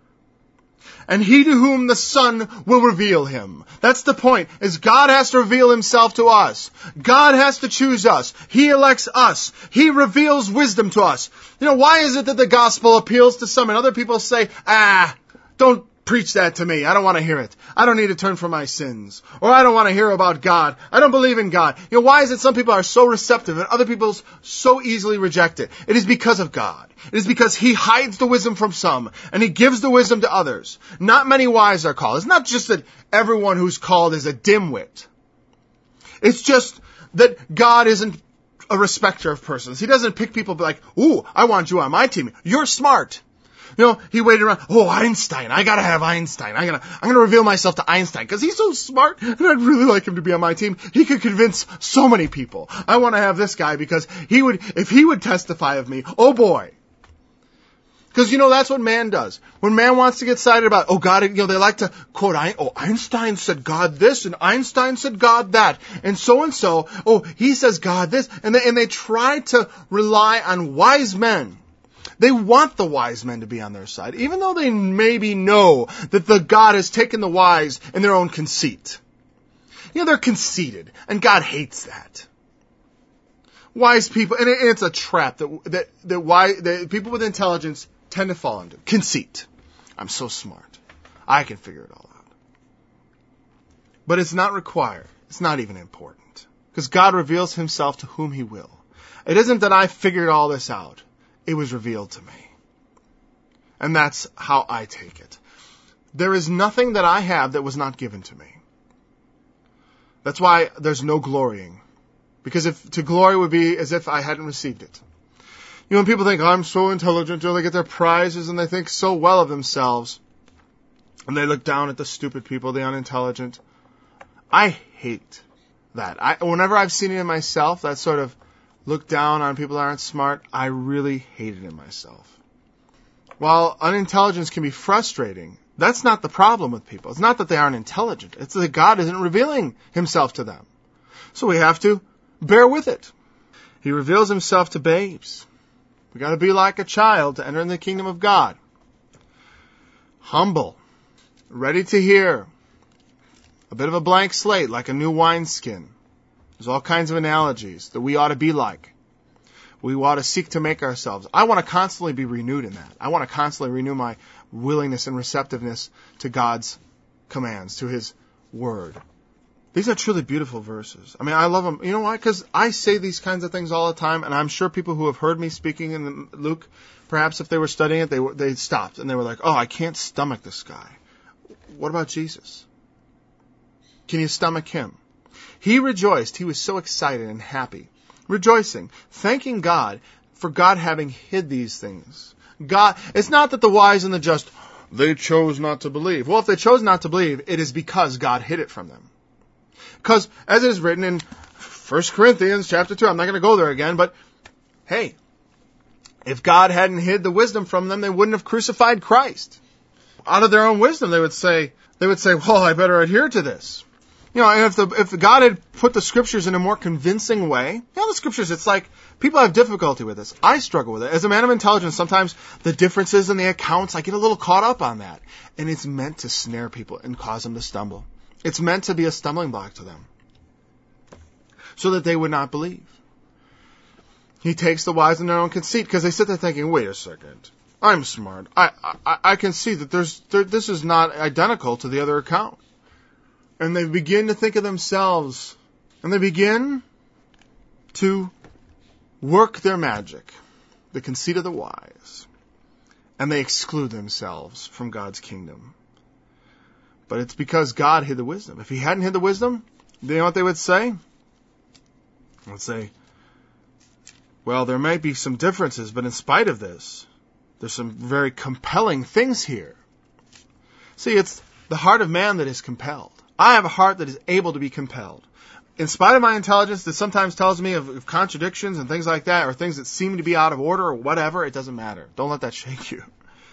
And he to whom the Son will reveal him. That's the point, is God has to reveal himself to us. God has to choose us. He elects us. He reveals wisdom to us. You know, why is it that the gospel appeals to some and other people say, don't preach that to me. I don't want to hear it. I don't need to turn from my sins. Or I don't want to hear about God. I don't believe in God. You know, why is it some people are so receptive and other people so easily reject it? It is because of God. It is because he hides the wisdom from some and he gives the wisdom to others. Not many wise are called. It's not just that everyone who's called is a dimwit. It's just that God isn't a respecter of persons. He doesn't pick people like, ooh, I want you on my team. You're smart. You know, he waited around, Einstein, I gotta have Einstein. I'm gonna reveal myself to Einstein, because he's so smart, and I'd really like him to be on my team. He could convince so many people. I want to have this guy, because if he would testify of me, oh boy. Because, you know, that's what man does. When man wants to get excited about, God, you know, they like to quote, Einstein said God this, and Einstein said God that, and so, he says God this, and they try to rely on wise men. They want the wise men to be on their side, even though they maybe know that the God has taken the wise in their own conceit. You know, they're conceited, and God hates that. Wise people, and it's a trap that people with intelligence tend to fall into. Conceit. I'm so smart. I can figure it all out. But it's not required. It's not even important. Because God reveals himself to whom he will. It isn't that I figured all this out. It was revealed to me. And that's how I take it. There is nothing that I have that was not given to me. That's why there's no glorying. Because to glory would be as if I hadn't received it. You know, when people think, I'm so intelligent, they get their prizes and they think so well of themselves. And they look down at the stupid people, the unintelligent. I hate that. Whenever I've seen it in myself, that sort of look down on people that aren't smart, I really hate it in myself. While unintelligence can be frustrating, that's not the problem with people. It's not that they aren't intelligent. It's that God isn't revealing himself to them. So we have to bear with it. He reveals himself to babes. We got to be like a child to enter in the kingdom of God. Humble. Ready to hear. A bit of a blank slate, like a new wineskin. There's all kinds of analogies that we ought to be like. We ought to seek to make ourselves. I want to constantly be renewed in that. I want to constantly renew my willingness and receptiveness to God's commands, to his word. These are truly beautiful verses. I mean, I love them. You know why? Because I say these kinds of things all the time, and I'm sure people who have heard me speaking in Luke, perhaps if they were studying it, they stopped, and they were like, I can't stomach this guy. What about Jesus? Can you stomach him? He rejoiced. He was so excited and happy. Rejoicing. Thanking God for God having hid these things. God, it's not that the wise and the just, they chose not to believe. Well, if they chose not to believe, it is because God hid it from them. Because, as it is written in 1 Corinthians chapter 2, I'm not going to go there again, but hey, if God hadn't hid the wisdom from them, they wouldn't have crucified Christ. Out of their own wisdom, they would say, well, I better adhere to this. You know, and if God had put the scriptures in a more convincing way, you know, the scriptures, it's like, people have difficulty with this. I struggle with it. As a man of intelligence, sometimes the differences in the accounts, I get a little caught up on that. And it's meant to snare people and cause them to stumble. It's meant to be a stumbling block to them. So that they would not believe. He takes the wise in their own conceit, because they sit there thinking, wait a second, I'm smart. I can see that this is not identical to the other account. And they begin to think of themselves, and they begin to work their magic, the conceit of the wise, and they exclude themselves from God's kingdom. But it's because God hid the wisdom. If he hadn't hid the wisdom, you know what they would say? They would say, well, there might be some differences, but in spite of this, there's some very compelling things here. See, it's the heart of man that is compelled. I have a heart that is able to be compelled. In spite of my intelligence that sometimes tells me of contradictions and things like that, or things that seem to be out of order or whatever, it doesn't matter. Don't let that shake you.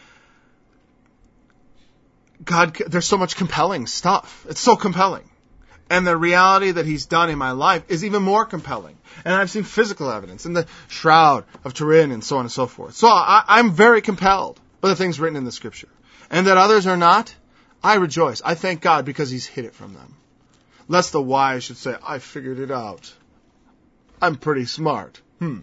God, there's so much compelling stuff. It's so compelling. And the reality that he's done in my life is even more compelling. And I've seen physical evidence in the Shroud of Turin and so on and so forth. So I'm very compelled by the things written in the Scripture. And that others are not, I rejoice. I thank God because he's hid it from them. Lest the wise should say, I figured it out. I'm pretty smart.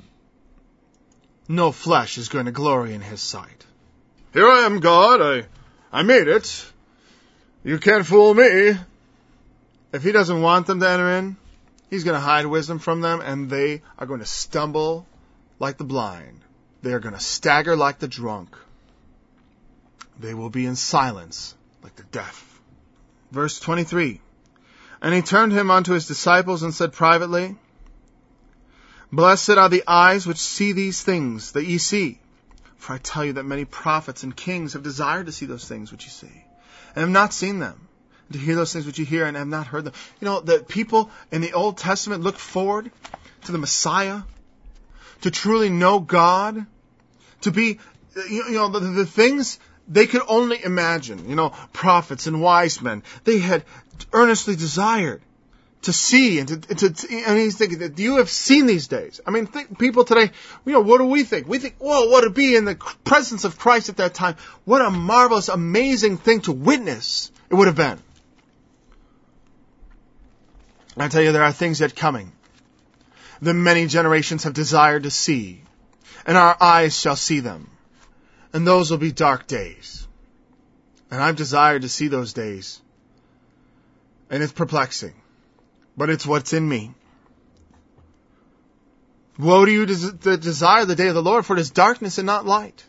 No flesh is going to glory in his sight. Here I am, God. I made it. You can't fool me. If he doesn't want them to enter in, he's going to hide wisdom from them, and they are going to stumble like the blind. They are going to stagger like the drunk. They will be in silence like the deaf. Verse 23. And he turned him unto his disciples and said privately, Blessed are the eyes which see these things that ye see. For I tell you that many prophets and kings have desired to see those things which you see, and have not seen them, and to hear those things which you hear, and have not heard them. You know, the people in the Old Testament looked forward to the Messiah, to truly know God, to be, the things they could only imagine. Prophets and wise men, they had earnestly desired to see and he's thinking that you have seen these days. I mean, people today, what do we think? We think, whoa, what would be in the presence of Christ at that time? What a marvelous, amazing thing to witness it would have been. And I tell you, there are things yet coming that many generations have desired to see, and our eyes shall see them. And those will be dark days. And I've desired to see those days. And it's perplexing. But it's what's in me. Woe to you that desire the day of the Lord, for it is darkness and not light.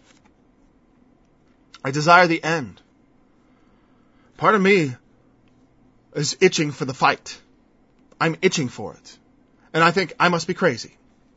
I desire the end. Part of me is itching for the fight. I'm itching for it. And I think I must be crazy.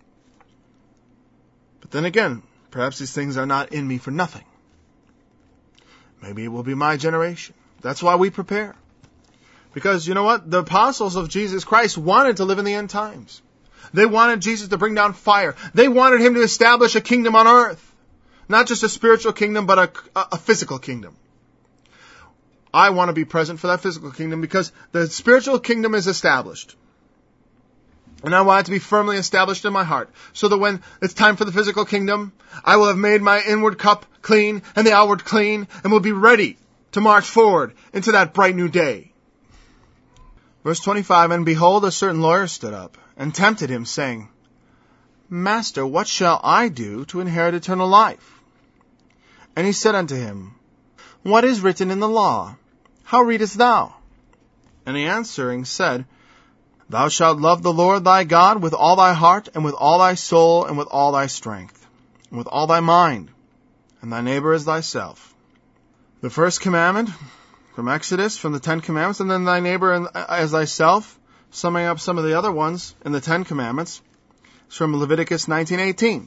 But then again, perhaps these things are not in me for nothing. Maybe it will be my generation. That's why we prepare. Because you know what? The apostles of Jesus Christ wanted to live in the end times. They wanted Jesus to bring down fire. They wanted him to establish a kingdom on earth. Not just a spiritual kingdom, but a physical kingdom. I want to be present for that physical kingdom because the spiritual kingdom is established. And I want it to be firmly established in my heart, so that when it's time for the physical kingdom, I will have made my inward cup clean and the outward clean, and will be ready to march forward into that bright new day. Verse 25, And behold, a certain lawyer stood up, and tempted him, saying, Master, what shall I do to inherit eternal life? And he said unto him, What is written in the law? How readest thou? And he answering said, Thou shalt love the Lord thy God with all thy heart, and with all thy soul, and with all thy strength, and with all thy mind, and thy neighbor as thyself. The first commandment from Exodus, from the Ten Commandments, and then thy neighbor as thyself, summing up some of the other ones in the Ten Commandments, is from Leviticus 19:18.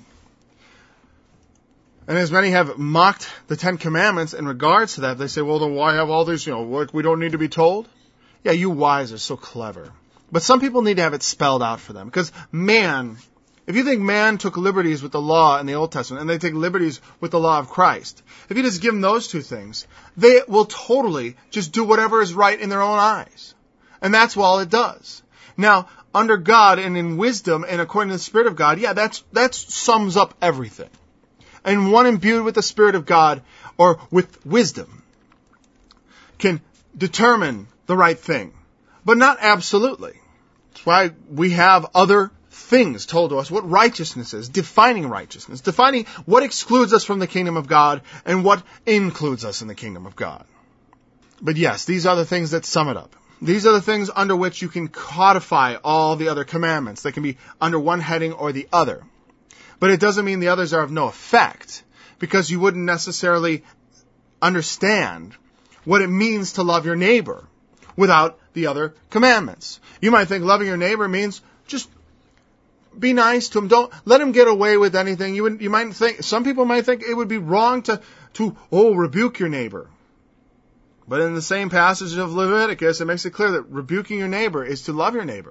And as many have mocked the Ten Commandments in regards to that, they say, well, then why have all these, we don't need to be told? Yeah, you wise are so clever. But some people need to have it spelled out for them. Because if you think man took liberties with the law in the Old Testament, and they take liberties with the law of Christ, if you just give them those two things, they will totally just do whatever is right in their own eyes. And that's all it does. Now, under God and in wisdom and according to the Spirit of God, yeah, that sums up everything. And one imbued with the Spirit of God, or with wisdom, can determine the right thing. But not absolutely. That's why we have other things told to us, what righteousness is, defining what excludes us from the kingdom of God and what includes us in the kingdom of God. But yes, these are the things that sum it up. These are the things under which you can codify all the other commandments. They can be under one heading or the other. But it doesn't mean the others are of no effect, because you wouldn't necessarily understand what it means to love your neighbor without the other commandments. You might think loving your neighbor means just be nice to him. Don't let him get away with anything. You might think, some people might think it would be wrong to rebuke your neighbor. But in the same passage of Leviticus, it makes it clear that rebuking your neighbor is to love your neighbor.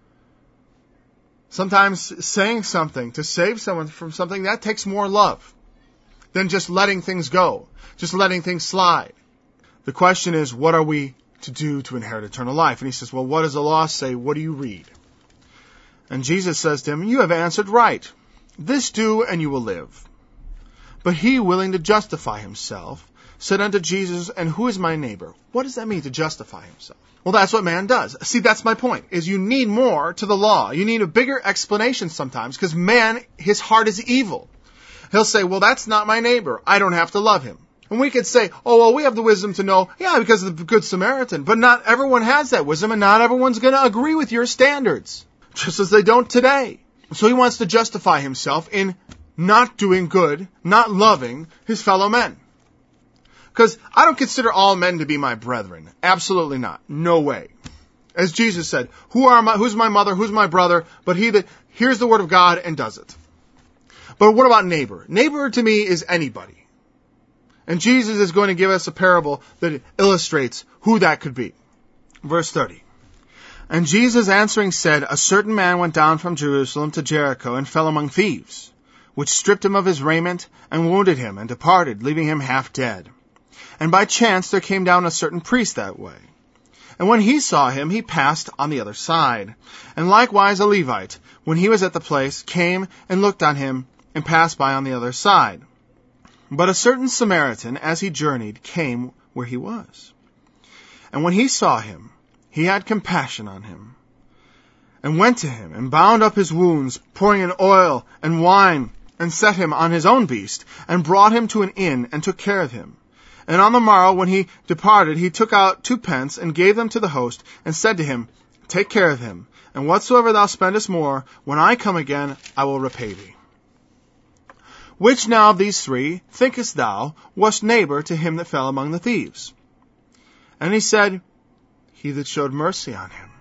Sometimes saying something to save someone from something, that takes more love than just letting things go, just letting things slide. The question is, what are we to do to inherit eternal life? And he says, well, what does the law say? What do you read? And Jesus says to him, you have answered right. This do, and you will live. But he, willing to justify himself, said unto Jesus, and who is my neighbor? What does that mean, to justify himself? Well, that's what man does. See, that's my point, is you need more to the law. You need a bigger explanation sometimes, because man, his heart is evil. He'll say, well, that's not my neighbor. I don't have to love him. And we could say, oh, well, we have the wisdom to know, yeah, because of the Good Samaritan. But not everyone has that wisdom, and not everyone's going to agree with your standards, just as they don't today. So he wants to justify himself in not doing good, not loving his fellow men. Because I don't consider all men to be my brethren. Absolutely not. No way. As Jesus said, who's my mother, who's my brother, but he that hears the word of God and does it. But what about neighbor? Neighbor to me is anybody. And Jesus is going to give us a parable that illustrates who that could be. Verse 30. And Jesus answering said, a certain man went down from Jerusalem to Jericho and fell among thieves, which stripped him of his raiment and wounded him and departed, leaving him half dead. And by chance there came down a certain priest that way. And when he saw him, he passed on the other side. And likewise a Levite, when he was at the place, came and looked on him and passed by on the other side. But a certain Samaritan, as he journeyed, came where he was. And when he saw him, he had compassion on him, and went to him, and bound up his wounds, pouring in oil and wine, and set him on his own beast, and brought him to an inn, and took care of him. And on the morrow, when he departed, he took out 2 pence, and gave them to the host, and said to him, take care of him, and whatsoever thou spendest more, when I come again, I will repay thee. Which now of these 3, thinkest thou, wast neighbor to him that fell among the thieves? And he said, he that showed mercy on him.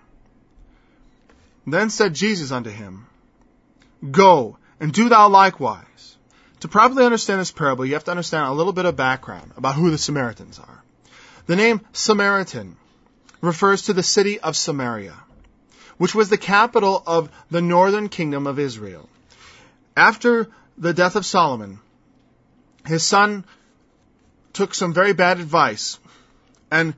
Then said Jesus unto him, go, and do thou likewise. To properly understand this parable, you have to understand a little bit of background about who the Samaritans are. The name Samaritan refers to the city of Samaria, which was the capital of the northern kingdom of Israel. After the death of Solomon, his son took some very bad advice and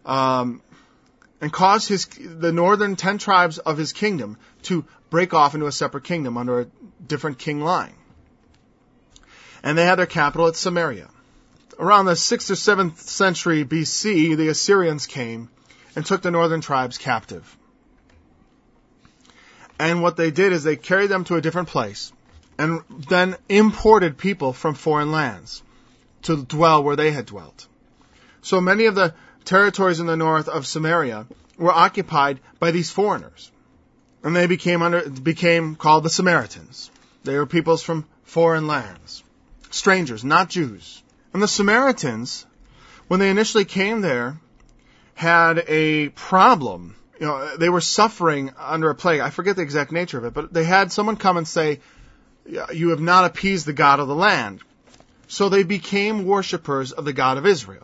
caused the northern 10 tribes of his kingdom to break off into a separate kingdom under a different king line. And they had their capital at Samaria. Around the 6th or 7th century BC, the Assyrians came and took the northern tribes captive. And what they did is they carried them to a different place and then imported people from foreign lands to dwell where they had dwelt. So many of the territories in the north of Samaria were occupied by these foreigners. And they became called the Samaritans. They were peoples from foreign lands. Strangers, not Jews. And the Samaritans, when they initially came there, had a problem. They were suffering under a plague. I forget the exact nature of it, but they had someone come and say, you have not appeased the God of the land. So they became worshipers of the God of Israel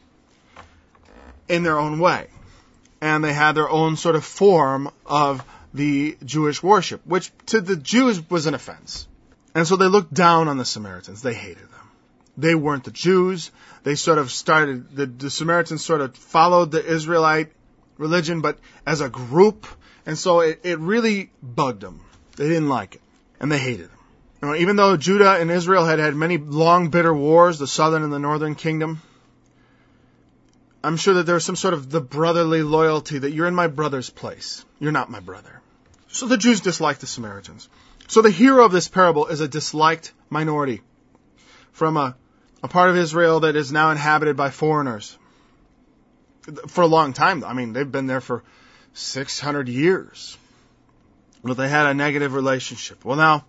in their own way. And they had their own sort of form of the Jewish worship, which to the Jews was an offense. And so they looked down on the Samaritans. They hated them. They weren't the Jews. They sort of started, the Samaritans sort of followed the Israelite religion, but as a group. And so it really bugged them. They didn't like it. And they hated them. Even though Judah and Israel had had many long, bitter wars, the southern and the northern kingdom, I'm sure that there was some sort of the brotherly loyalty that you're in my brother's place. You're not my brother. So the Jews disliked the Samaritans. So the hero of this parable is a disliked minority from a part of Israel that is now inhabited by foreigners. For a long time. I mean, they've been there for 600 years. But they had a negative relationship. Well, now,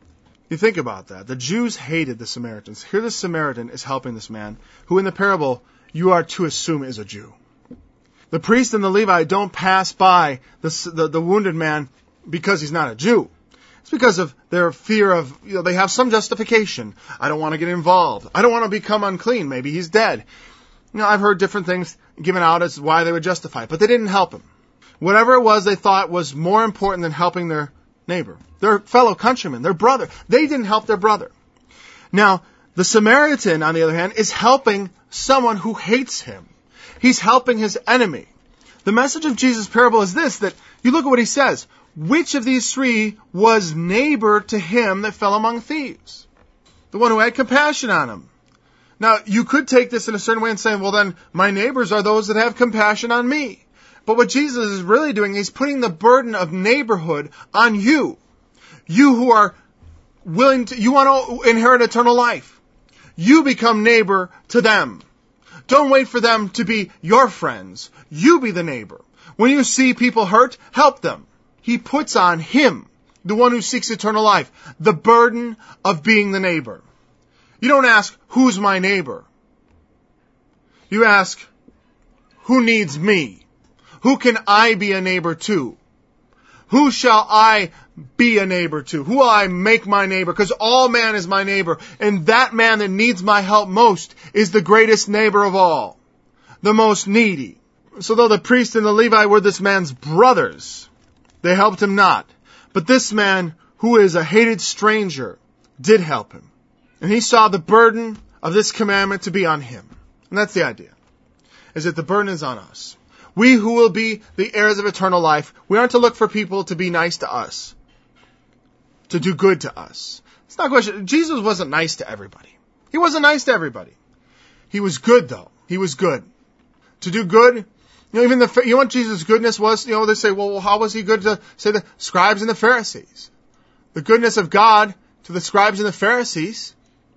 You think about that. The Jews hated the Samaritans. Here the Samaritan is helping this man, who in the parable you are to assume is a Jew. The priest and the Levite don't pass by the wounded man because he's not a Jew. It's because of their fear of, they have some justification. I don't want to get involved. I don't want to become unclean. Maybe he's dead. I've heard different things given out as why they would justify it, but they didn't help him. Whatever it was they thought was more important than helping their neighbor, their fellow countryman, their brother. They didn't help their brother. Now, the Samaritan, on the other hand, is helping someone who hates him. He's helping his enemy. The message of Jesus' parable is this, that you look at what he says. Which of these three was neighbor to him that fell among thieves? The one who had compassion on him. Now, you could take this in a certain way and say, well then, my neighbors are those that have compassion on me. But what Jesus is really doing, he's putting the burden of neighborhood on you. You who are willing to, you want to inherit eternal life. You become neighbor to them. Don't wait for them to be your friends. You be the neighbor. When you see people hurt, help them. He puts on him, the one who seeks eternal life, the burden of being the neighbor. You don't ask, who's my neighbor? You ask, who needs me? Who can I be a neighbor to? Who shall I be a neighbor to? Who will I make my neighbor? Because all man is my neighbor. And that man that needs my help most is the greatest neighbor of all. The most needy. So though the priest and the Levite were this man's brothers, they helped him not. But this man, who is a hated stranger, did help him. And he saw the burden of this commandment to be on him. And that's the idea. Is that the burden is on us. We who will be the heirs of eternal life, we aren't to look for people to be nice to us. To do good to us. It's not a question. Jesus wasn't nice to everybody. He wasn't nice to everybody. He was good though. He was good. To do good, you know what Jesus' goodness was? They say, well, how was he good to, say, the scribes and the Pharisees? The goodness of God to the scribes and the Pharisees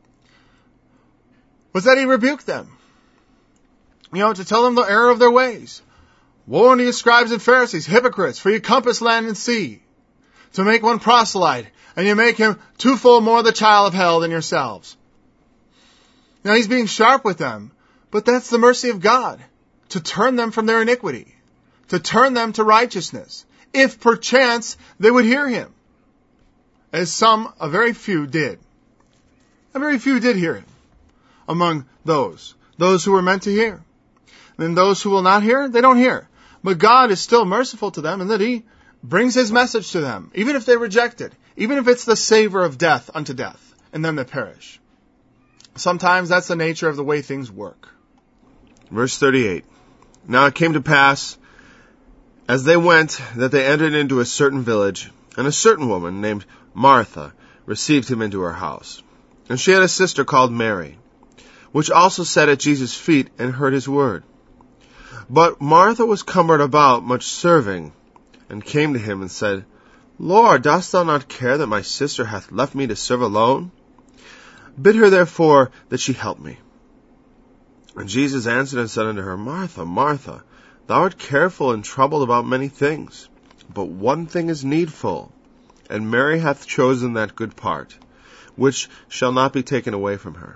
was that he rebuked them. To tell them the error of their ways. Woe unto you, scribes and Pharisees, hypocrites, for you compass land and sea, to make one proselyte, and you make him twofold more the child of hell than yourselves. Now he's being sharp with them, but that's the mercy of God, to turn them from their iniquity, to turn them to righteousness, if perchance they would hear him, as a very few did. A very few did hear him, among those who were meant to hear. And those who will not hear, they don't hear. But God is still merciful to them in that he brings his message to them, even if they reject it, even if it's the savor of death unto death, and them that perish. Sometimes that's the nature of the way things work. Verse 38. Now it came to pass, as they went, that they entered into a certain village, and a certain woman named Martha received him into her house. And she had a sister called Mary, which also sat at Jesus' feet and heard his word. But Martha was cumbered about much serving, and came to him and said, Lord, dost thou not care that my sister hath left me to serve alone? Bid her therefore that she help me. And Jesus answered and said unto her, Martha, Martha, thou art careful and troubled about many things, but one thing is needful, and Mary hath chosen that good part, which shall not be taken away from her.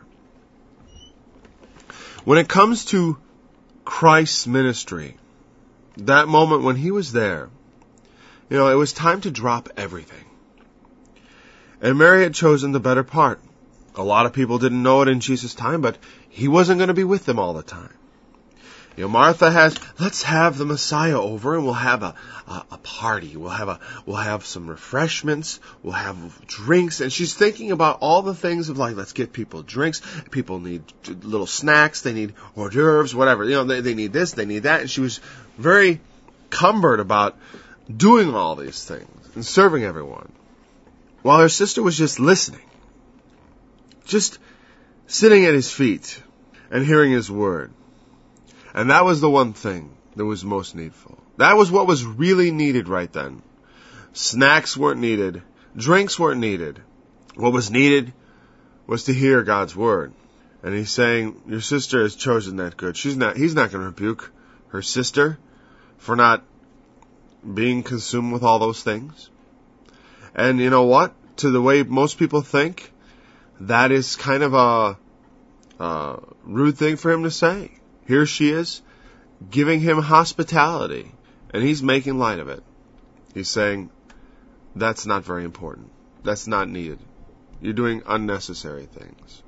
When it comes to Christ's ministry, that moment when he was there, it was time to drop everything. And Mary had chosen the better part. A lot of people didn't know it in Jesus' time, but he wasn't going to be with them all the time. Martha has, let's have the Messiah over and we'll have a party. We'll have some refreshments. We'll have drinks. And she's thinking about all the things of let's get people drinks. People need little snacks. They need hors d'oeuvres, whatever. They need this, they need that. And she was very cumbered about doing all these things and serving everyone. While her sister was just listening. Just sitting at his feet and hearing his word. And that was the one thing that was most needful. That was what was really needed right then. Snacks weren't needed. Drinks weren't needed. What was needed was to hear God's word. And he's saying, your sister has chosen that good. He's not going to rebuke her sister for not being consumed with all those things. And you know what? to the way most people think, that is kind of a rude thing for him to say. Here she is giving him hospitality, and he's making light of it. He's saying, that's not very important. That's not needed. You're doing unnecessary things.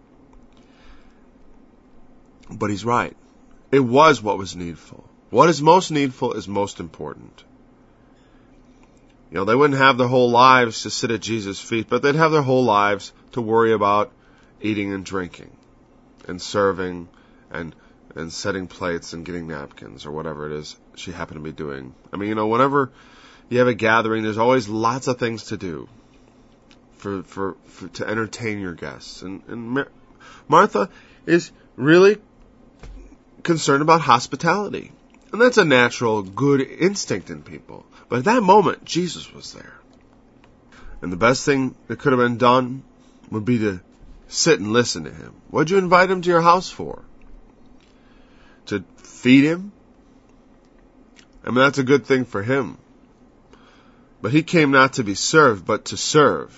But he's right. It was what was needful. What is most needful is most important. You know, they wouldn't have their whole lives to sit at Jesus' feet, but they'd have their whole lives to worry about eating and drinking and serving and setting plates and getting napkins or whatever it is she happened to be doing. I mean, you know, whenever you have a gathering, there's always lots of things to do for to entertain your guests. And Martha is really concerned about hospitality. And that's a natural, good instinct in people. But at that moment, Jesus was there. And the best thing that could have been done would be to sit and listen to him. What'd you invite him to your house for? To feed him? I mean, that's a good thing for him. But he came not to be served, but to serve.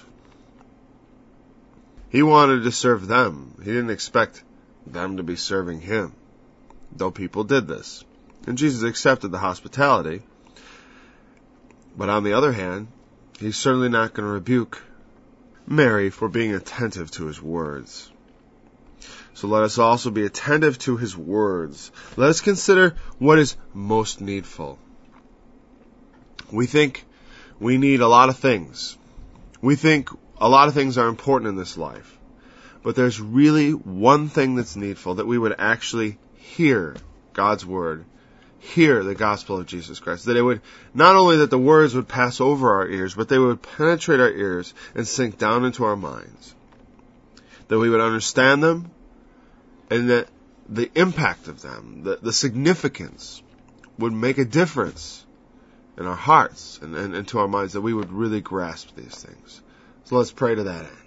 He wanted to serve them. He didn't expect them to be serving him, though people did this. And Jesus accepted the hospitality. But on the other hand, he's certainly not going to rebuke Mary for being attentive to his words. So let us also be attentive to his words. Let us consider what is most needful. We think we need a lot of things. We think a lot of things are important in this life. But there's really one thing that's needful, that we would actually hear God's word, hear the gospel of Jesus Christ. That it would, not only that the words would pass over our ears, but they would penetrate our ears and sink down into our minds. That we would understand them, and that the impact of them, the significance, would make a difference in our hearts and to our minds, that we would really grasp these things. So let's pray to that end.